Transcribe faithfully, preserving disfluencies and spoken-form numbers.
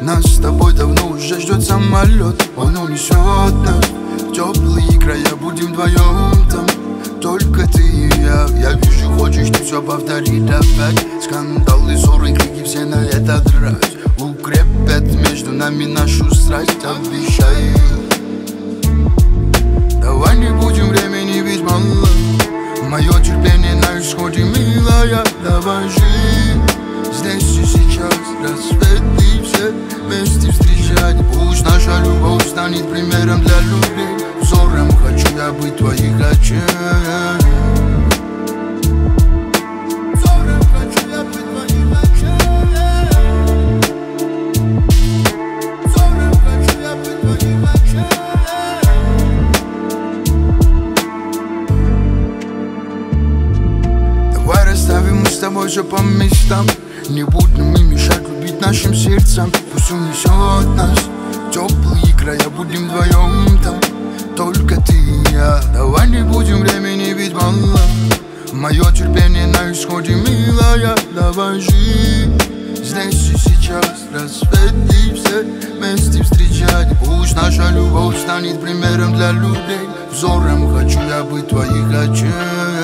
Нас с тобой давно уже ждет самолет. Он унесет нас в теплые края. Будем вдвоем там, только ты и я. Я вижу, хочешь ты все повторить опять. Скандалы, ссоры, крики, все на это драть. Укрепят между нами нашу страсть. Обещаю, давай не будем времени ведь мало. Мое терпение на исходе, милая. Давай жить здесь и сейчас. Рассвет и все вместе встречать. Пусть наша любовь станет примером для людей. Взором хочу я быть твоих очей. Взором хочу я быть твоих очей. Взором хочу я быть твоих очей. Давай расставим мы с тобой все по местам. Не будем им мешать любить нашим сердцам. Пусть унесет нас в теплые края. Будем вдвоем там, только ты и я. Давай не будем времени ведь мало. Мое терпение на исходе, милая. Давай жить здесь и сейчас. Рассвет и все вместе встречать. Пусть наша любовь станет примером для людей. Взором хочу я быть твоих очей.